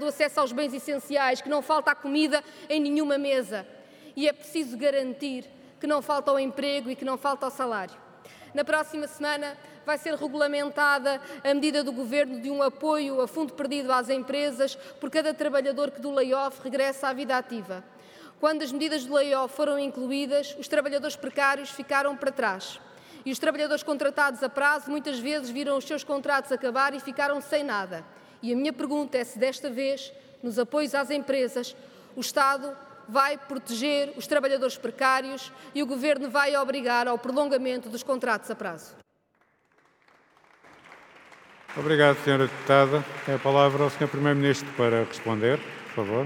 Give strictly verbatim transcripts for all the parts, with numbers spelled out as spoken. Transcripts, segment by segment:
do acesso aos bens essenciais, que não falta a comida em nenhuma mesa. E é preciso garantir que não falta ao emprego e que não falta ao salário. Na próxima semana vai ser regulamentada a medida do Governo de um apoio a fundo perdido às empresas por cada trabalhador que do layoff regressa à vida ativa. Quando as medidas do layoff foram incluídas, os trabalhadores precários ficaram para trás. E os trabalhadores contratados a prazo muitas vezes viram os seus contratos acabar e ficaram sem nada. E a minha pergunta é se desta vez, nos apoios às empresas, o Estado vai proteger os trabalhadores precários e o Governo vai obrigar ao prolongamento dos contratos a prazo. Obrigado, senhora Deputada. É a palavra ao senhor Primeiro-Ministro para responder, por favor.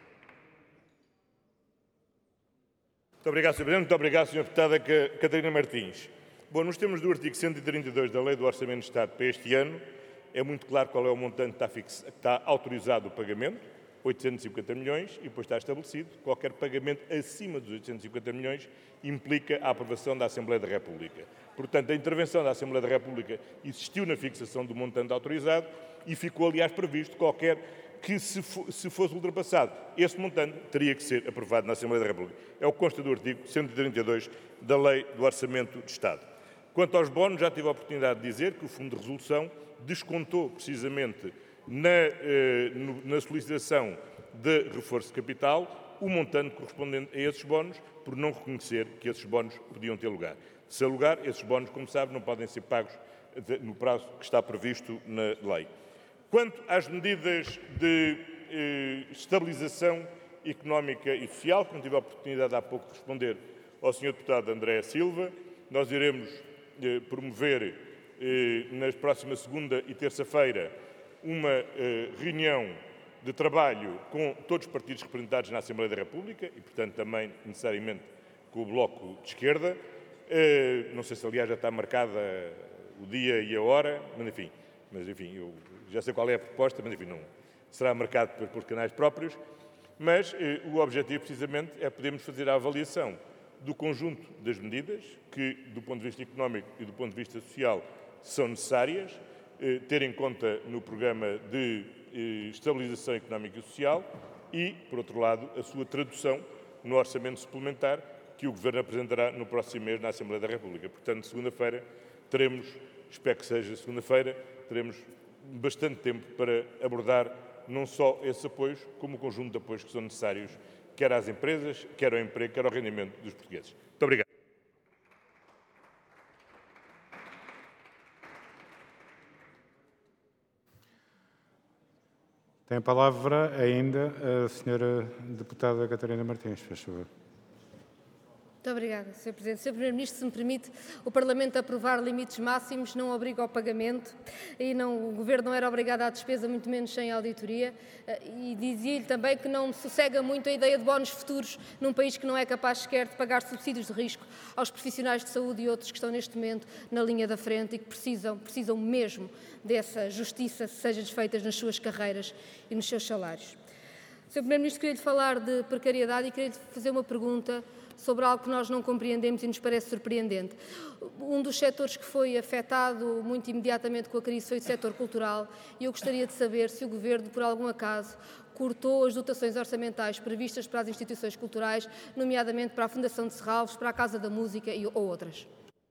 Muito obrigado, senhor Presidente. Muito obrigado, senhora Deputada Catarina Martins. Bom, nos termos do artigo cento e trinta e dois da Lei do Orçamento de Estado para este ano, é muito claro qual é o montante que está, fix... que está autorizado o pagamento, oitocentos e cinquenta milhões, e depois está estabelecido que qualquer pagamento acima dos oitocentos e cinquenta milhões implica a aprovação da Assembleia da República. Portanto, a intervenção da Assembleia da República existiu na fixação do montante autorizado e ficou, aliás, previsto qualquer que, se, for, se fosse ultrapassado, esse montante teria que ser aprovado na Assembleia da República. É o que consta do artigo cento e trinta e dois da Lei do Orçamento de Estado. Quanto aos bónus, já tive a oportunidade de dizer que o Fundo de Resolução descontou precisamente na, eh, no, na solicitação de reforço de capital o montante correspondente a esses bónus, por não reconhecer que esses bónus podiam ter lugar. Se há lugar, esses bónus, como sabe, não podem ser pagos de, no prazo que está previsto na lei. Quanto às medidas de eh, estabilização económica e social, que não tive a oportunidade há pouco de responder ao senhor Deputado André Silva, nós iremos eh, promover eh, nas próximas segunda e terça-feira uma eh, reunião de trabalho com todos os partidos representados na Assembleia da República e, portanto, também necessariamente com o Bloco de Esquerda. Eh, não sei se, aliás, já está marcada o dia e a hora, mas, enfim, mas, enfim eu já sei qual é a proposta, mas, enfim, não será marcado por, por canais próprios. Mas eh, o objetivo, precisamente, é podermos fazer a avaliação do conjunto das medidas que, do ponto de vista económico e do ponto de vista social, são necessárias, eh, ter em conta no programa de eh, estabilização económica e social e, por outro lado, a sua tradução no orçamento suplementar que o Governo apresentará no próximo mês na Assembleia da República. Portanto, segunda-feira teremos, espero que seja segunda-feira, teremos bastante tempo para abordar não só esses apoios, como o conjunto de apoios que são necessários, quer às empresas, quer ao emprego, quer ao rendimento dos portugueses. Muito obrigado. Tem a palavra ainda a senhora Deputada Catarina Martins, por favor. Muito obrigada, senhor Presidente. senhor Primeiro-Ministro, se me permite, o Parlamento aprovar limites máximos não obriga ao pagamento e não, o Governo não era obrigado à despesa, muito menos sem auditoria, e dizia-lhe também que não me sossega muito a ideia de bónus futuros num país que não é capaz sequer de pagar subsídios de risco aos profissionais de saúde e outros que estão neste momento na linha da frente e que precisam, precisam mesmo dessa justiça seja desfeita nas suas carreiras e nos seus salários. senhor Primeiro-Ministro, queria-lhe falar de precariedade e queria-lhe fazer uma pergunta sobre algo que nós não compreendemos e nos parece surpreendente. Um dos setores que foi afetado muito imediatamente com a crise foi o setor cultural e eu gostaria de saber se o Governo, por algum acaso, cortou as dotações orçamentais previstas para as instituições culturais, nomeadamente para a Fundação de Serralves, para a Casa da Música e, ou outras.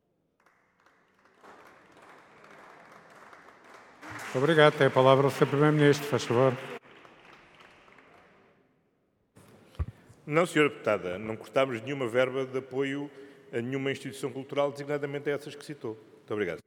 Obrigado. Tem a palavra o senhor Primeiro-Ministro, faz favor. Não, senhora Deputada, não cortámos nenhuma verba de apoio a nenhuma instituição cultural, designadamente a essas que citou. Muito obrigado.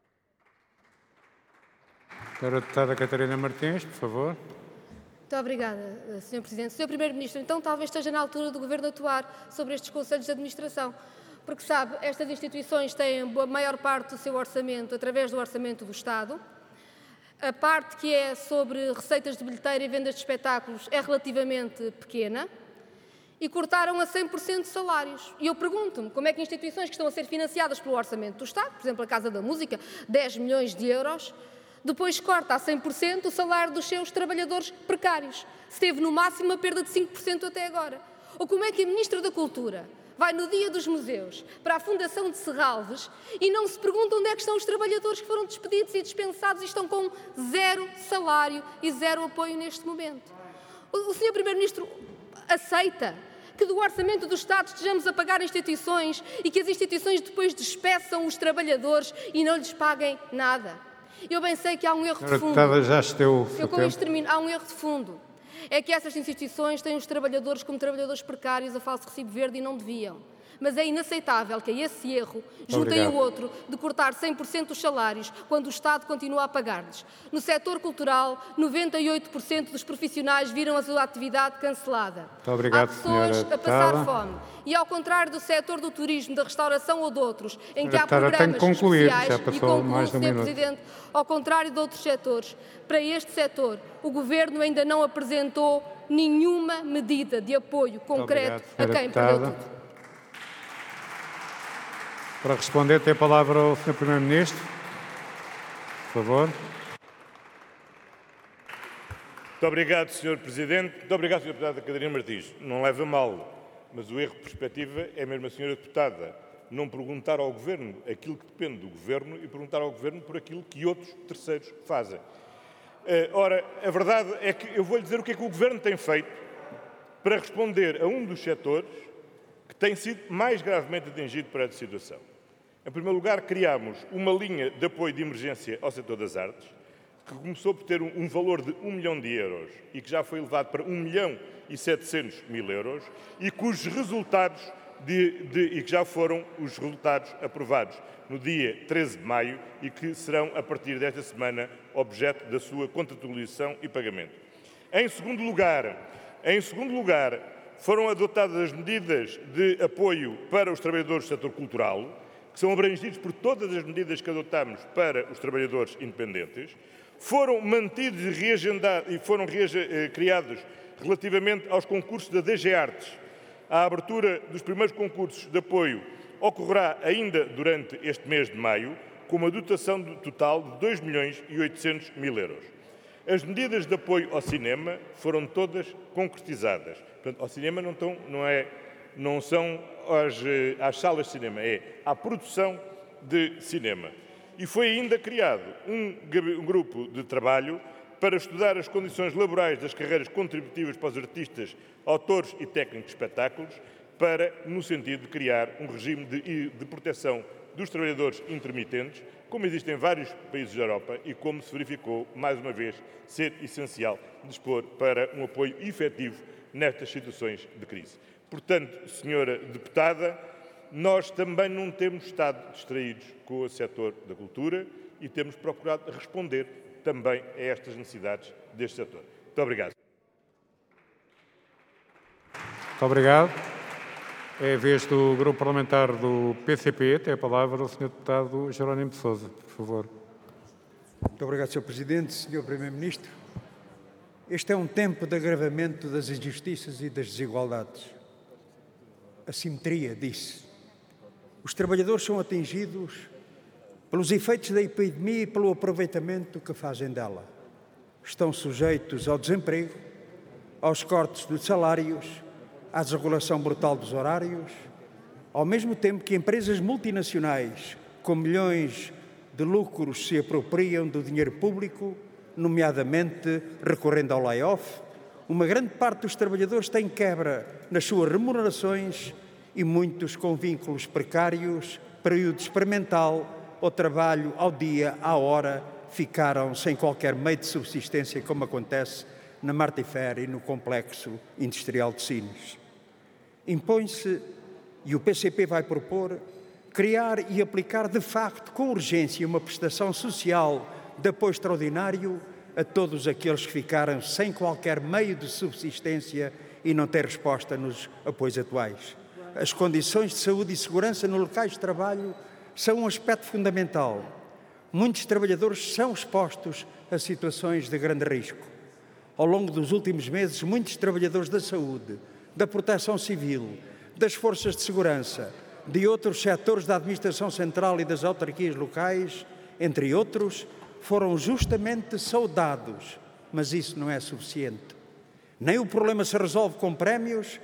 Senhora Deputada Catarina Martins, por favor. Muito obrigada, senhor Presidente. senhor Primeiro-Ministro, então talvez esteja na altura do Governo atuar sobre estes conselhos de administração, porque, sabe, estas instituições têm a maior parte do seu orçamento através do orçamento do Estado. A parte que é sobre receitas de bilheteira e vendas de espetáculos é relativamente pequena. E cortaram a cem por cento de salários. E eu pergunto-me como é que instituições que estão a ser financiadas pelo orçamento do Estado, por exemplo, a Casa da Música, dez milhões de euros, depois corta a cem por cento o salário dos seus trabalhadores precários. Se teve no máximo uma perda de cinco por cento até agora. Ou como é que a Ministra da Cultura vai no dia dos museus para a Fundação de Serralves e não se pergunta onde é que estão os trabalhadores que foram despedidos e dispensados e estão com zero salário e zero apoio neste momento. O senhor Primeiro-Ministro aceita que do orçamento do Estado estejamos a pagar instituições e que as instituições depois despeçam os trabalhadores e não lhes paguem nada? Eu bem sei que há um erro de fundo. Já esteu Eu com isto termino. Há um erro de fundo. É que essas instituições têm os trabalhadores como trabalhadores precários a falso recibo verde e não deviam. Mas é inaceitável que a esse erro juntem o outro de cortar cem por cento dos salários quando o Estado continua a pagar-lhes. No setor cultural, noventa e oito por cento dos profissionais viram a sua atividade cancelada. Muito obrigado, há pessoas senhora a passar deputada. fome. E ao contrário do setor do turismo, da restauração ou de outros, em que há Deputada, tenho programas que concluir, especiais, já e passou concluo, mais de um senhor minuto. Presidente, ao contrário de outros setores, para este setor, o Governo ainda não apresentou nenhuma medida de apoio concreto obrigado, a quem deputada. perdeu tudo. Para responder, tem a palavra o senhor Primeiro-Ministro. Por favor. Muito obrigado, senhor Presidente. Muito obrigado, senhora Deputada Catarina Martins. Não leva mal, mas o erro de perspectiva é mesmo a senhora Deputada não perguntar ao Governo aquilo que depende do Governo e perguntar ao Governo por aquilo que outros terceiros fazem. Ora, a verdade é que eu vou-lhe dizer o que é que o Governo tem feito para responder a um dos setores que tem sido mais gravemente atingido por esta situação. Em primeiro lugar, criámos uma linha de apoio de emergência ao setor das artes, que começou por ter um valor de um milhão de euros e que já foi elevado para um milhão e setecentos mil euros e cujos resultados de, de, e que já foram os resultados aprovados no dia treze de maio e que serão, a partir desta semana, objeto da sua contratualização e pagamento. Em segundo lugar, em segundo lugar, foram adotadas as medidas de apoio para os trabalhadores do setor cultural, que são abrangidos por todas as medidas que adotamos para os trabalhadores independentes. Foram mantidos e reagendados e foram eh, criados relativamente aos concursos da D G Artes. A abertura dos primeiros concursos de apoio ocorrerá ainda durante este mês de maio, com uma dotação total de dois milhões e oitocentos mil euros. As medidas de apoio ao cinema foram todas concretizadas. Portanto, ao cinema não, estão, não, é, não são às, às salas de cinema, é à produção de cinema. E foi ainda criado um, um grupo de trabalho para estudar as condições laborais das carreiras contributivas para os artistas, autores e técnicos de espetáculos, para, no sentido de criar um regime de, de proteção dos trabalhadores intermitentes, como existe em vários países da Europa e como se verificou, mais uma vez, ser essencial dispor para um apoio efetivo nestas situações de crise. Portanto, senhora Deputada, nós também não temos estado distraídos com o setor da cultura e temos procurado responder também a estas necessidades deste setor. Muito obrigado. Muito obrigado. É a vez do Grupo Parlamentar do P C P. Tem a palavra o senhor Deputado Jerónimo de Sousa, por favor. Muito obrigado, senhor Presidente, senhor Primeiro-Ministro. Este é um tempo de agravamento das injustiças e das desigualdades. A simetria disse. Os trabalhadores são atingidos pelos efeitos da epidemia e pelo aproveitamento que fazem dela. Estão sujeitos ao desemprego, aos cortes de salários, à desregulação brutal dos horários, ao mesmo tempo que empresas multinacionais com milhões de lucros se apropriam do dinheiro público, nomeadamente recorrendo ao layoff. Uma grande parte dos trabalhadores tem quebra nas suas remunerações e muitos com vínculos precários, período experimental ou trabalho ao dia, à hora, ficaram sem qualquer meio de subsistência, como acontece na Martifer e no Complexo Industrial de Sines. Impõe-se, e o P C P vai propor, criar e aplicar de facto com urgência uma prestação social de apoio extraordinário a todos aqueles que ficaram sem qualquer meio de subsistência e não têm resposta nos apoios atuais. As condições de saúde e segurança nos locais de trabalho são um aspecto fundamental. Muitos trabalhadores são expostos a situações de grande risco. Ao longo dos últimos meses, muitos trabalhadores da saúde, da proteção civil, das forças de segurança, de outros setores da administração central e das autarquias locais, entre outros, foram justamente saudados, mas isso não é suficiente. Nem o problema se resolve com prémios,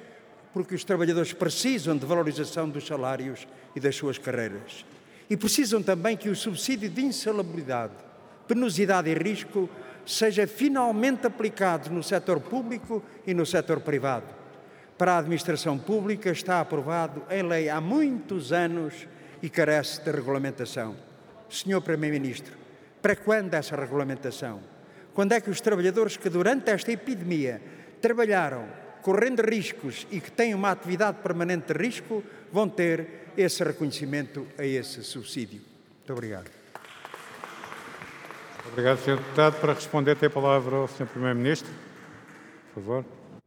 porque os trabalhadores precisam de valorização dos salários e das suas carreiras. E precisam também que o subsídio de insalubridade, penosidade e risco seja finalmente aplicado no setor público e no setor privado. Para a administração pública está aprovado em lei há muitos anos e carece de regulamentação. senhor Primeiro-Ministro, para quando essa regulamentação? Quando é que os trabalhadores que durante esta epidemia trabalharam correndo riscos e que têm uma atividade permanente de risco vão ter esse reconhecimento a esse subsídio? Muito obrigado. Obrigado, senhor Deputado. Para responder, tem a palavra o senhor Primeiro-Ministro. Por favor.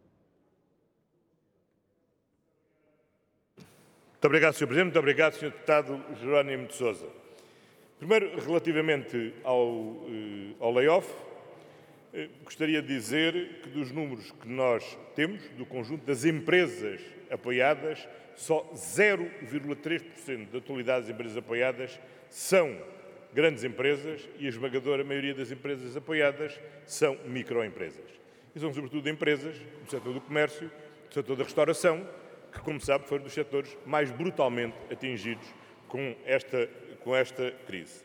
Muito obrigado, senhor Presidente. Muito obrigado, senhor Deputado Jerónimo de Sousa. Primeiro, relativamente ao, eh, ao layoff, eh, gostaria de dizer que dos números que nós temos, do conjunto das empresas apoiadas, só zero vírgula três por cento da totalidade das empresas apoiadas são grandes empresas e a esmagadora maioria das empresas apoiadas são microempresas. E são, sobretudo, empresas do setor do comércio, do setor da restauração, que, como sabe, foram dos setores mais brutalmente atingidos com esta, com esta crise.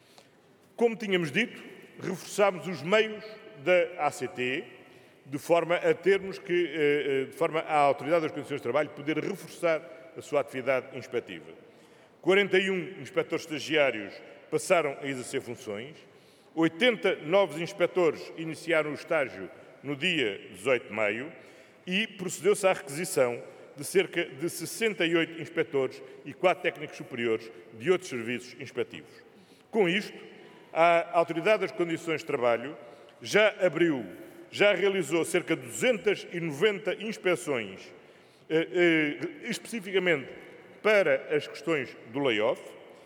Como tínhamos dito, reforçámos os meios da A C T de forma a termos que, de forma à Autoridade das Condições de Trabalho poder reforçar a sua atividade inspectiva. quarenta e um inspectores estagiários passaram a exercer funções, oitenta novos inspectores iniciaram o estágio no dia dezoito de maio e procedeu-se à requisição de cerca de sessenta e oito inspectores e quatro técnicos superiores de outros serviços inspectivos. Com isto, a Autoridade das Condições de Trabalho já abriu, já realizou cerca de duzentas e noventa inspeções, eh, eh, especificamente para as questões do layoff,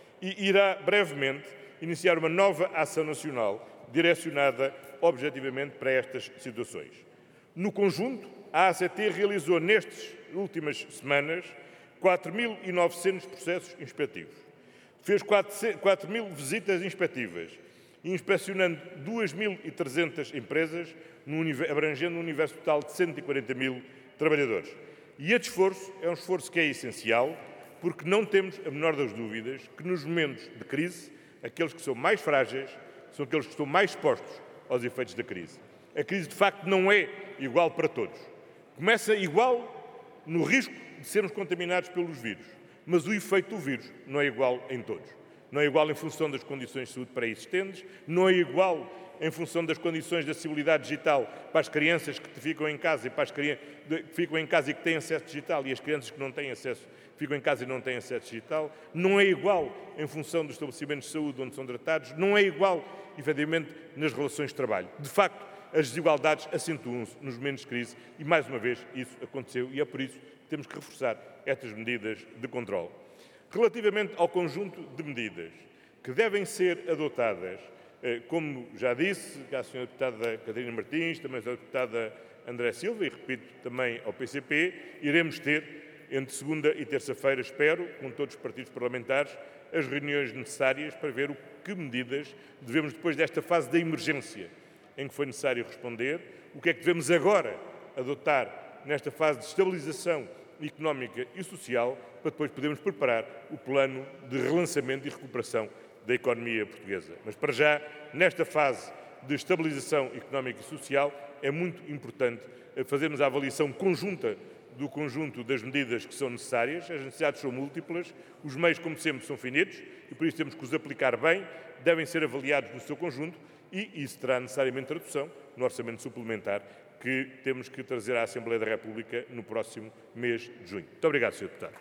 e irá brevemente iniciar uma nova ação nacional direcionada objetivamente para estas situações. No conjunto, a A C T realizou nestas últimas semanas quatro mil e novecentos processos inspectivos. Fez quatro mil visitas inspectivas, inspecionando duas mil e trezentas empresas, abrangendo um universo total de cento e quarenta mil trabalhadores. E este esforço é um esforço que é essencial, porque não temos a menor das dúvidas que nos momentos de crise, aqueles que são mais frágeis são aqueles que estão mais expostos aos efeitos da crise. A crise, de facto, não é igual para todos. Começa igual no risco de sermos contaminados pelos vírus, mas o efeito do vírus não é igual em todos. Não é igual em função das condições de saúde pré-existentes, não é igual em função das condições de acessibilidade digital para as crianças que ficam em casa e para as crianças que ficam em casa e que têm acesso digital e as crianças que não têm acesso, ficam em casa e não têm acesso digital. Não é igual em função dos estabelecimentos de saúde onde são tratados, não é igual, efetivamente, nas relações de trabalho. De facto, as desigualdades acentuam-se nos momentos de crise e, mais uma vez, isso aconteceu e é por isso que temos que reforçar estas medidas de controle. Relativamente ao conjunto de medidas que devem ser adotadas, como já disse, à senhora Deputada Catarina Martins, também à senhora Deputada André Silva, e repito também ao P C P, iremos ter, entre segunda e terça-feira, espero, com todos os partidos parlamentares, as reuniões necessárias para ver o que medidas devemos, depois desta fase da emergência, em que foi necessário responder, o que é que devemos agora adotar nesta fase de estabilização económica e social, para depois podermos preparar o plano de relançamento e recuperação da economia portuguesa. Mas, para já, nesta fase de estabilização económica e social, é muito importante fazermos a avaliação conjunta do conjunto das medidas que são necessárias. As necessidades são múltiplas, os meios, como sempre, são finitos e, por isso, temos que os aplicar bem, devem ser avaliados no seu conjunto e isso terá necessariamente tradução no orçamento suplementar que temos que trazer à Assembleia da República no próximo mês de junho. Muito obrigado, senhor Deputado.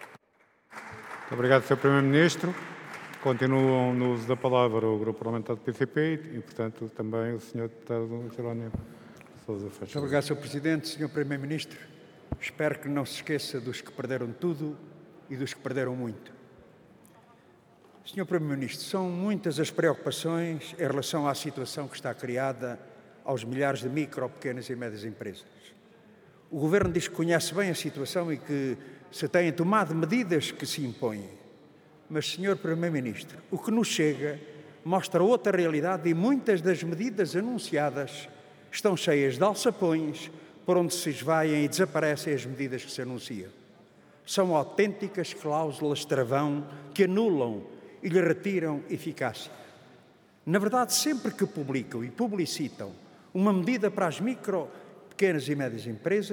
Muito obrigado, senhor Primeiro-Ministro. Continuam no uso da palavra o Grupo Parlamentar do P C P e, portanto, também o senhor Deputado Jerónimo de Sousa. Muito obrigado, senhor Presidente. senhor Primeiro-Ministro, espero que não se esqueça dos que perderam tudo e dos que perderam muito. senhor Primeiro-Ministro, são muitas as preocupações em relação à situação que está criada aos milhares de micro, pequenas e médias empresas. O Governo diz que conhece bem a situação e que se têm tomado medidas que se impõem. Mas, senhor Primeiro-Ministro, o que nos chega mostra outra realidade e muitas das medidas anunciadas estão cheias de alçapões, por onde se esvaem e desaparecem as medidas que se anunciam. São autênticas cláusulas travão que anulam e lhe retiram eficácia. Na verdade, sempre que publicam e publicitam uma medida para as micro, pequenas e médias empresas,